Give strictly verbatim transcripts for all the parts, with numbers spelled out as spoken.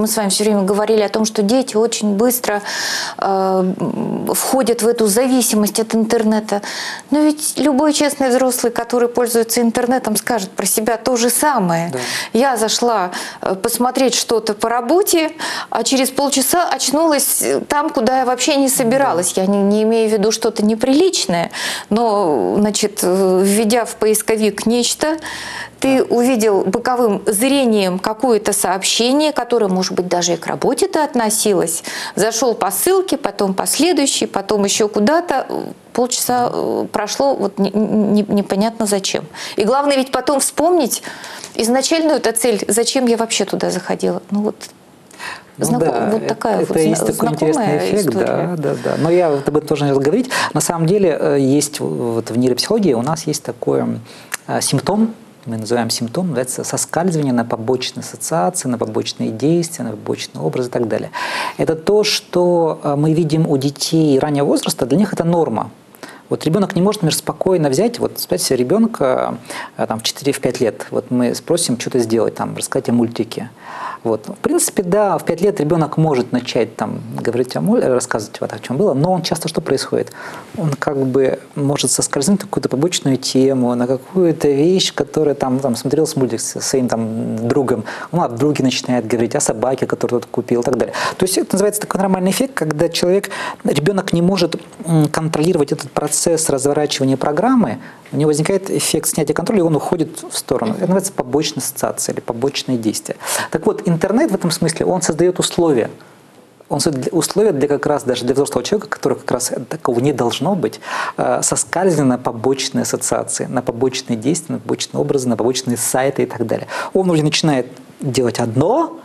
мы с вами все время говорили о том, что дети очень быстро э, входят в эту зависимость от интернета. Но ведь любой честный взрослый, который пользуется интернетом, скажет про себя то же самое. Да. Я зашла посмотреть что-то по работе, а через полчаса очнулась там, куда я вообще не собиралась. Да. Я не, не имею в виду что-то неприличное, но, значит, введя в поисковик нечто, ты увидел боковым зрением какое-то сообщение, которое, может быть, даже и к работе-то относилось. Зашел по ссылке, потом по следующей, потом еще куда-то. Полчаса прошло, вот не, не, непонятно зачем. И главное ведь потом вспомнить изначальную эту цель, зачем я вообще туда заходила. Ну вот, ну, знаком, да, вот такая это, вот это есть такой интересный эффект, история. Да, да, да. Но я об этом тоже начал говорить. На самом деле есть вот в нейропсихологии у нас есть такой симптом, мы называем симптом, называется соскальзывание на побочные ассоциации, на побочные действия, на побочные образы и так далее. Это то, что мы видим у детей раннего возраста, для них это норма. Вот ребенок не может, например, спокойно взять, вот представьте ребенка там, в четыре-пять лет, вот мы спросим что-то сделать, там, рассказать о мультике. Вот. В принципе, да, в пять лет ребенок может начать там, говорить о мультике, рассказывать вот, о чем было, но он часто что происходит? Он как бы может соскользнуть на какую-то побочную тему, на какую-то вещь, которая там, там смотрел с мультик со своим там, другом, он о друге начинает говорить, о собаке, которую тот купил и так далее. То есть это называется такой нормальный эффект, когда человек, ребенок не может контролировать этот процесс разворачивания программы, у него возникает эффект снятия контроля, и он уходит в сторону. Это называется побочная ассоциация или побочные действия. Так вот, интернет в этом смысле, он создает условия. Он создает условия для как раз даже для взрослого человека, который как раз такого не должно быть, соскальзывания на побочные ассоциации, на побочные действия, на побочные образы, на побочные сайты и так далее. Он уже начинает делать одно,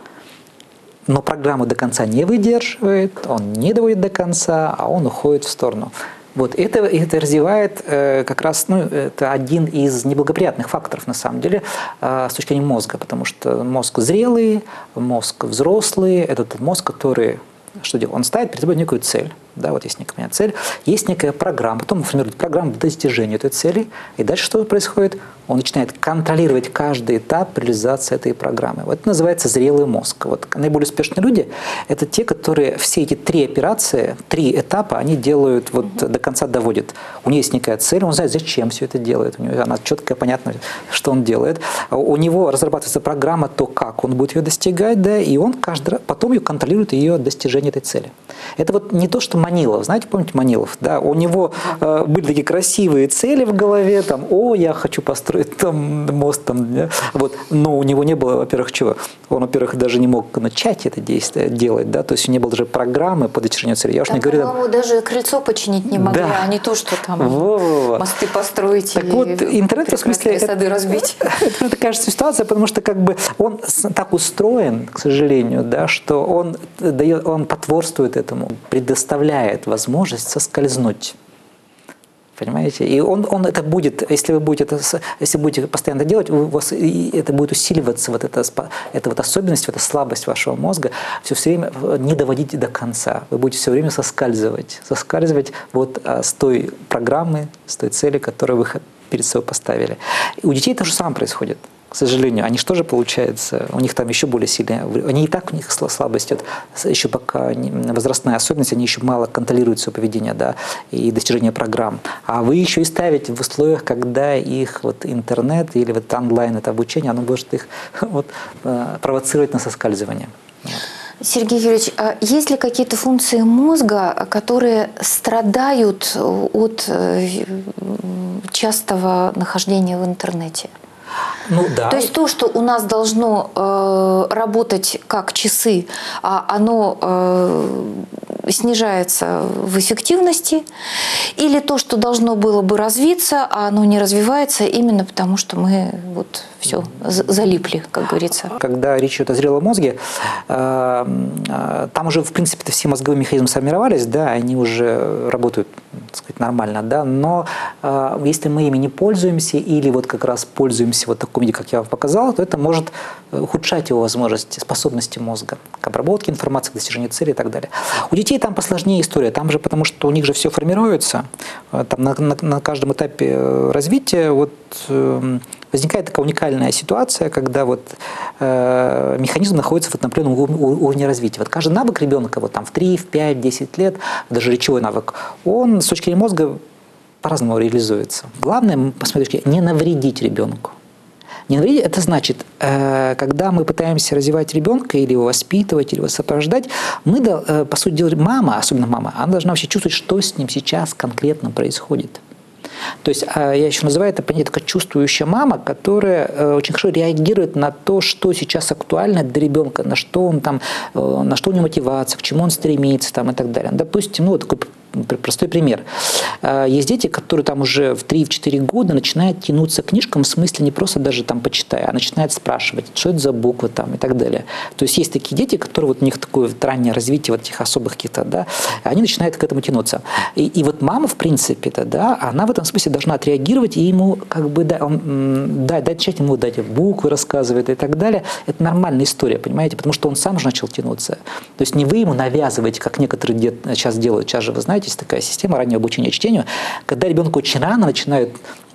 но программу до конца не выдерживает, он не доводит до конца, а он уходит в сторону. Вот это, это развивает э, как раз, ну, это один из неблагоприятных факторов, на самом деле, э, с точки зрения мозга, потому что мозг зрелый, мозг взрослый, это тот мозг, который, что делает? Он ставит перед собой некую цель, да, вот есть некая цель, есть некая программа, потом он формирует программу достижения этой цели, и дальше что происходит? Он начинает контролировать каждый этап реализации этой программы. Вот это называется зрелый мозг. Вот наиболее успешные люди – это те, которые все эти три операции, три этапа, они делают, вот mm-hmm. до конца доводят. У него есть некая цель, он знает, зачем все это делает, у него она четко, понятно, что он делает. У него разрабатывается программа, то, как он будет ее достигать, да, и он каждый раз потом ее контролирует, ее достижение этой цели. Это вот не то, что Манилов, знаете, помните Манилов? Да, у него э, были такие красивые цели в голове, там, о, я хочу построить там мост, там, да? Вот, но у него не было, во-первых, чего? Он, во-первых, даже не мог начать это действие делать, да, то есть у него не было даже программы по достижению цели. Я уж да, не говорю, там... даже крыльцо починить не могли, да. а не то, что там Во-во-во. мосты построить так или вот, интернет, в смысле, сады это, разбить. Это, это, кажется, ситуация, потому что как бы он так устроен, к сожалению, да, что он, дает, он потворствует этому, предоставляет возможность соскользнуть. Понимаете? И он, он это будет, если вы будете, это, если будете постоянно это делать, у вас это будет усиливаться, вот эта, эта вот особенность, вот эта слабость вашего мозга, все, все время не доводить до конца. Вы будете все время соскальзывать, соскальзывать вот с той программы, с той цели, которую вы перед собой поставили. И у детей то же самое происходит. К сожалению, они же тоже, получается, у них там еще более сильные, они и так у них слабость, еще пока возрастная особенность, они еще мало контролируют свое поведение, да, и достижение программ. А вы еще и ставите в условиях, когда их вот интернет или вот онлайн это обучение, оно может их вот, провоцировать на соскальзывание. Сергей Юрьевич, а есть ли какие-то функции мозга, которые страдают от частого нахождения в интернете? Ну, да. То есть то, что у нас должно э, работать как часы, а оно э, снижается в эффективности, или то, что должно было бы развиться, а оно не развивается именно потому, что мы вот все залипли, как говорится. Когда речь идет о зрелом мозге, э, э, там уже, в принципе, все мозговые механизмы сформировались, да, они уже работают, так сказать, нормально, да, но э, если мы ими не пользуемся или вот как раз пользуемся вот в таком виде, как я вам показал, то это может ухудшать его возможности, способности мозга к обработке информации, к достижению цели и так далее. У детей там посложнее история, там же, потому что у них же все формируется, там на, на, на каждом этапе развития вот, возникает такая уникальная ситуация, когда вот, э, механизм находится вот на определенном уровне развития. Вот каждый навык ребенка вот там в три, в пять, в десять лет, даже речевой навык, он с точки зрения мозга по-разному реализуется. Главное, посмотрите, не навредить ребенку. Не навредить – это значит, э, когда мы пытаемся развивать ребенка или его воспитывать, или его сопровождать, мы, э, по сути дела, мама, особенно мама, она должна вообще чувствовать, что с ним сейчас конкретно происходит. То есть я еще называю это понятие такая чувствующая мама, которая очень хорошо реагирует на то, что сейчас актуально для ребенка, на что он там, на что у него мотивация, к чему он стремится там, и так далее. Допустим, ну, такой простой пример. Есть дети, которые там уже в три-четыре года начинают тянуться к книжкам, в смысле не просто даже там почитая, а начинают спрашивать, что это за буквы там и так далее. То есть есть такие дети, которые вот у них такое вот раннее развитие вот этих особых каких-то, да, они начинают к этому тянуться. И, и вот мама, в принципе-то, да, она в этом смысле должна отреагировать и ему как бы да, он, да, дать начать ему дать буквы рассказывает и так далее. Это нормальная история, понимаете, потому что он сам же начал тянуться. То есть не вы ему навязываете, как некоторые дет, сейчас делают, сейчас же вы знаете, есть такая система раннего обучения чтению, когда ребенку очень рано начинают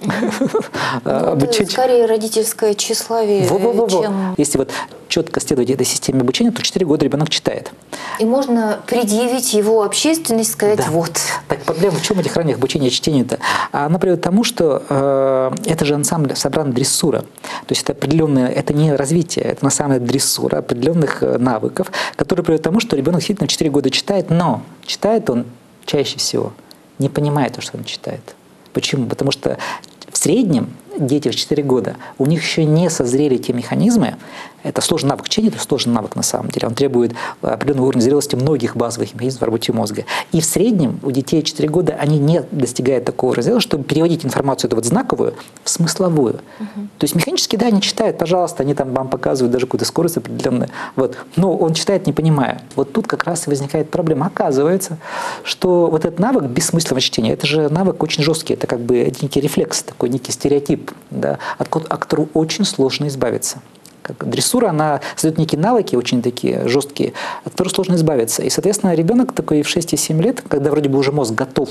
обучать. Скорее родительское тщеславие, чем... Если вот четко следовать этой системе обучения, то четыре года ребенок читает. И можно предъявить его общественность, сказать, да. вот. Так проблема в чем этих ранних обучения чтению-то? Она приводит к тому, что э, это же на самом деле собрана дрессура. То есть это определенное, это не развитие, это на самом деле дрессура определенных навыков, которые приводят к тому, что ребенок действительно в четыре года читает, но читает он чаще всего не понимает то, что он читает. Почему? Потому что в среднем дети в четыре года, у них еще не созрели те механизмы. Это сложный навык чтения, это сложный навык на самом деле. Он требует определенного уровня зрелости многих базовых механизмов в работе мозга. И в среднем у детей четыре года они не достигают такого раздела, чтобы переводить информацию эту вот знаковую в смысловую. Угу. То есть механически, да, они читают, пожалуйста, они там вам показывают даже какую-то скорость определенную. Вот. Но он читает, не понимая. Вот тут как раз и возникает проблема. Оказывается, что вот этот навык бессмысленного чтения, это же навык очень жесткий, это как бы некий рефлекс, такой некий стереотип, да, от которого очень сложно избавиться. Как дрессура, она создает некие навыки, очень такие жесткие, от которых сложно избавиться. И, соответственно, ребенок такой в шесть-семь лет, когда вроде бы уже мозг готов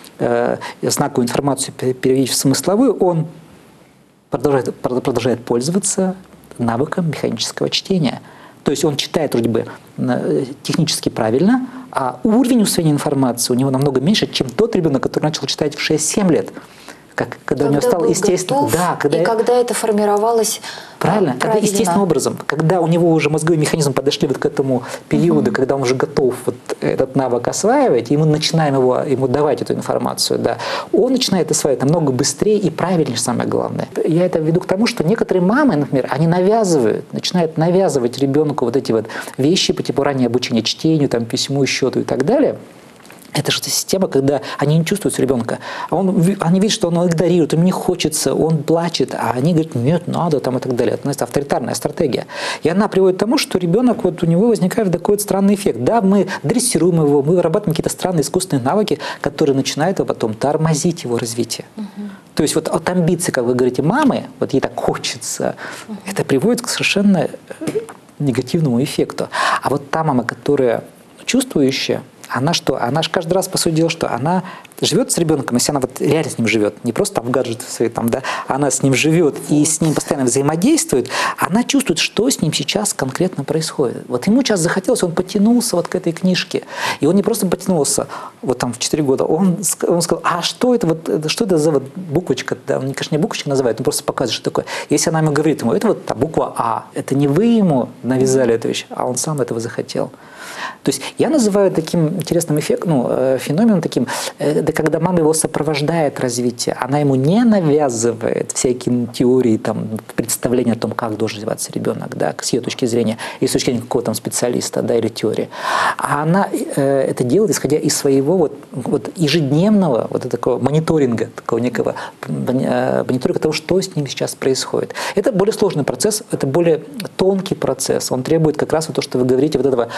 э, знаковую информацию переводить в смысловую, он продолжает, продолжает пользоваться навыком механического чтения. То есть он читает вроде бы технически правильно, а уровень усвоения информации у него намного меньше, чем тот ребенок, который начал читать в шесть-семь лет. Как, когда, когда у него стало естественно, готов, да, когда и когда это формировалось правильно, когда естественным образом, когда у него уже мозговой механизм подошли вот к этому периоду, угу. когда он уже готов вот этот навык осваивать, и мы начинаем его, ему давать эту информацию, да, он начинает осваивать намного быстрее и правильнее, самое главное. Я это веду к тому, что некоторые мамы, например, они навязывают, начинают навязывать ребенку вот эти вот вещи по типу раннего обучения чтению, там, письму, счету и так далее. Это же система, когда они не чувствуют ребенка. А он, они видят, что он игнорирует, им не хочется, он плачет, а они говорят, нет, надо, там, и так далее. Это авторитарная стратегия. И она приводит к тому, что ребенок, вот у него возникает такой вот странный эффект. Да, мы дрессируем его, мы вырабатываем какие-то странные искусственные навыки, которые начинают его потом тормозить его развитие. Угу. То есть вот от амбиций, как вы говорите, мамы, вот ей так хочется, угу. это приводит к совершенно негативному эффекту. А вот та мама, которая чувствующая, она что? Она же каждый раз, по сути дела, что она живет с ребенком, если она вот реально с ним живет, не просто там в гаджеты свои, там, да, она с ним живет и с ним постоянно взаимодействует, она чувствует, что с ним сейчас конкретно происходит. Вот ему сейчас захотелось, он потянулся вот к этой книжке. И он не просто потянулся вот там в четыре года, он, он сказал, а что это, вот, что это за вот буквочка? Да, он, конечно, не буквочка называет, он просто показывает, что такое. Если она ему говорит, ему, это вот та буква А, это не вы ему навязали эту вещь, а он сам этого захотел. То есть я называю таким интересным эффектом, ну, феноменом таким, это когда мама его сопровождает развитие, она ему не навязывает всякие теории, там, представления о том, как должен развиваться ребенок, да, с ее точки зрения, и с точки зрения какого-то там специалиста, да, или теории. А она э, это делает, исходя из своего вот, вот ежедневного вот такого мониторинга, такого некого мониторинга того, что с ним сейчас происходит. Это более сложный процесс, это более тонкий процесс, он требует как раз вот то, что вы говорите, вот этого постоянного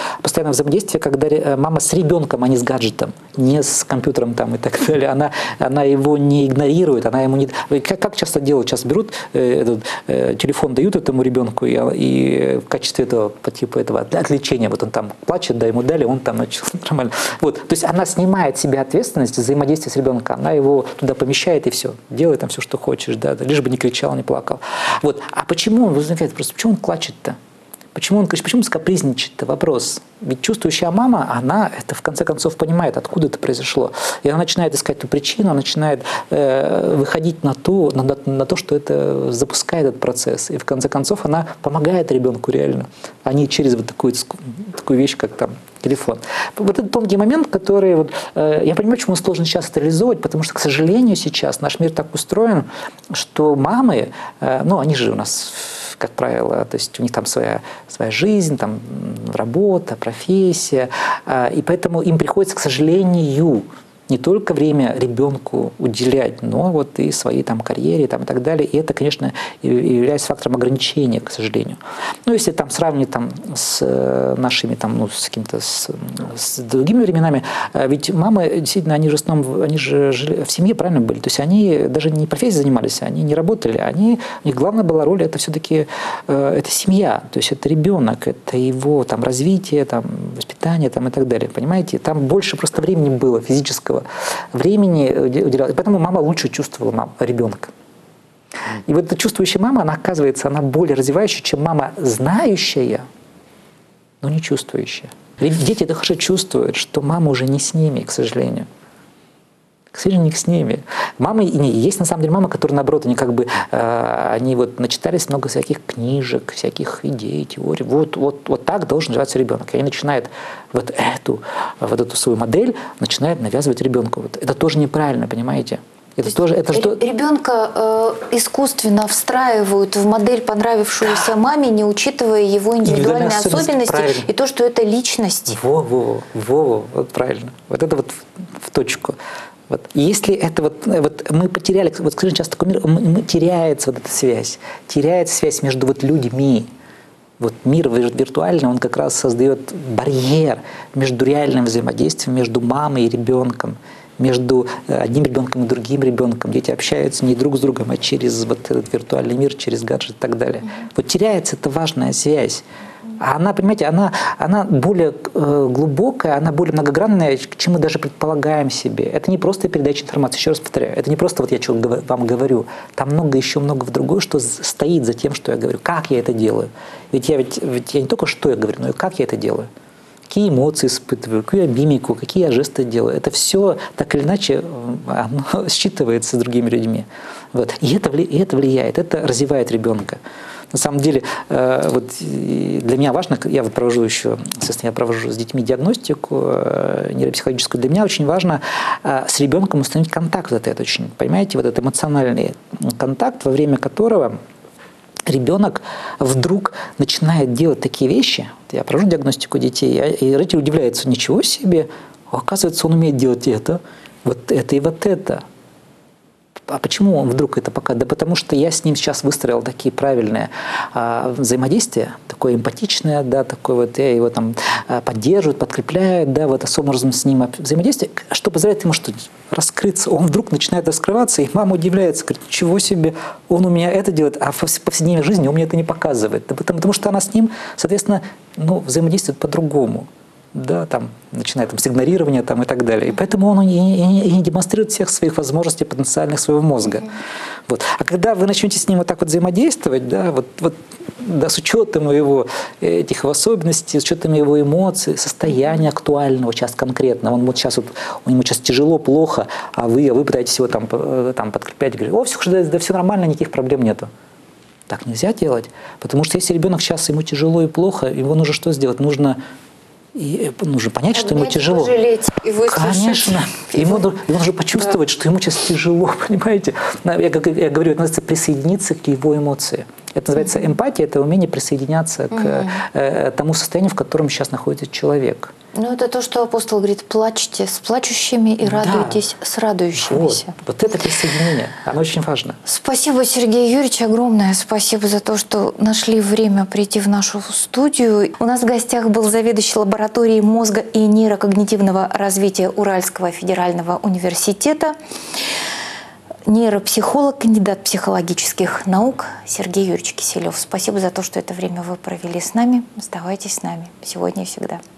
постоянное взаимодействие, когда мама с ребенком, а не с гаджетом, не с компьютером там и так далее. Она, она его не игнорирует, она ему не... Как, как часто делают? Сейчас берут э, этот, э, телефон, дают этому ребенку, и, и в качестве этого, по типу этого отвлечения, вот он там плачет, да, ему дали, он там начал нормально. Вот. То есть она снимает с себя ответственность взаимодействия с ребенком, она его туда помещает и все, делай там все, что хочешь, да, лишь бы не кричал, не плакал. Вот. А почему он возникает? Просто почему он плачет-то? Почему он, почему он скапризничает? Это вопрос. Ведь чувствующая мама, она это в конце концов понимает, откуда это произошло. И она начинает искать ту причину, она начинает э, выходить на то, на, на то, что это запускает этот процесс. И в конце концов она помогает ребенку реально, а не через вот такую, такую вещь, как там телефон. Вот это тонкий момент, который... Вот, э, я понимаю, почему сложно сейчас это реализовывать, потому что, к сожалению, сейчас наш мир так устроен, что мамы, э, ну, они же у нас... как правило, то есть у них там своя, своя жизнь, там работа, профессия, и поэтому им приходится, к сожалению, не только время ребенку уделять, но вот и своей там карьере там, и так далее. И это, конечно, является фактором ограничения, к сожалению. Ну, если там сравнивать там, с нашими, там, ну, с каким-то с, с другими временами, ведь мамы, действительно, они же в основном, они же жили в семье, правильно были? То есть они даже не профессией занимались, они не работали. Они, у них главная была роль, это все-таки э, это семья, то есть это ребенок, это его там, развитие, там, воспитание там, и так далее. Понимаете? Там больше просто времени было физического времени уделялось. Поэтому мама лучше чувствовала мам, ребенка. И вот эта чувствующая мама, она оказывается, она более развивающая, чем мама знающая, но не чувствующая. Ведь дети это хорошо чувствуют, что мама уже не с ними, к сожалению. К сожалению, не с ними. Мамы, и не, есть на самом деле мамы, которые, наоборот, они как бы, э, они вот начитались много всяких книжек, всяких идей, теорий. Вот, вот, вот так должен развиваться ребенок. И они начинают вот эту, вот эту свою модель, начинают навязывать ребенку. Вот. Это тоже неправильно, понимаете? Это тоже, это что... Ребенка э, искусственно встраивают в модель, понравившуюся маме, не учитывая его индивидуальные особенности, особенности и то, что это личность. Во-во, во-во, вот правильно. Вот это вот в точку. Вот. И если это вот, вот мы потеряли, вот скажем, сейчас такой мир, мы, мы теряется вот эта связь, теряется связь между вот людьми. Вот мир виртуальный, он как раз создает барьер между реальным взаимодействием, между мамой и ребенком, между одним ребенком и другим ребенком. Дети общаются не друг с другом, а через вот этот виртуальный мир, через гаджет и так далее. Mm-hmm. Вот теряется эта важная связь. А она, понимаете, она, она более э, глубокая, она более многогранная, чем мы даже предполагаем себе. Это не просто передача информации, еще раз повторяю, это не просто вот я что вам говорю, там много еще много в другое, что стоит за тем, что я говорю, как я это делаю. Ведь я, ведь, ведь я не только что я говорю, но и как я это делаю. Какие эмоции испытываю, какую я мимику, какие я жесты делаю. Это все так или иначе оно считывается с другими людьми. Вот. И, это, и это влияет, это развивает ребенка. На самом деле, вот для меня важно, я вот провожу еще, естественно, я провожу с детьми диагностику нейропсихологическую, для меня очень важно с ребенком установить контакт вот этот очень, понимаете, вот этот эмоциональный контакт, во время которого ребенок вдруг начинает делать такие вещи. Я провожу диагностику детей, и родители удивляются, ничего себе, оказывается, он умеет делать это, вот это и вот это. А почему он вдруг это показывает? Да потому что я с ним сейчас выстроил такие правильные а, взаимодействия, такое эмпатичное, да, такое вот, я его там поддерживаю, подкрепляю, да, вот особым образом с ним взаимодействие, что позволяет ему что раскрыться. Он вдруг начинает раскрываться, и мама удивляется, говорит, ничего себе, он у меня это делает, а в повседневной жизни он мне это не показывает. Да, потому, потому что она с ним, соответственно, ну, взаимодействует по-другому. Да, там, начиная там, с игнорирования там, и так далее. И поэтому он и не, и не демонстрирует всех своих возможностей потенциальных своего мозга. Mm-hmm. Вот. А когда вы начнете с ним вот так вот взаимодействовать, да, вот, вот, да, с учетом его этих особенностей, с учетом его эмоций, состояния актуального сейчас конкретно, он вот сейчас вот, у него сейчас тяжело, плохо, а вы, а вы пытаетесь его там, там, подкреплять, говорите, о, все, да, да, все нормально, никаких проблем нету. Так нельзя делать, потому что если ребенок сейчас ему тяжело и плохо, его нужно что сделать? Нужно И нужно понять, что ему тяжело. Пожалеть и Конечно. Ему, ему нужно почувствовать, да, что ему сейчас тяжело, понимаете? Я, я говорю, это называется присоединиться к его эмоции. Это называется эмпатия, это умение присоединяться к mm-hmm. э, тому состоянию, в котором сейчас находится человек. Ну, это то, что апостол говорит: плачьте с плачущими и Да. радуйтесь с радующимися. Вот, вот это присоединение, оно очень важно. Спасибо, Сергей Юрьевич, огромное спасибо за то, что нашли время прийти в нашу студию. У нас в гостях был заведующий лабораторией мозга и нейрокогнитивного развития Уральского федерального университета, нейропсихолог, кандидат психологических наук Сергей Юрьевич Киселев. Спасибо за то, что это время вы провели с нами. Оставайтесь с нами сегодня и всегда.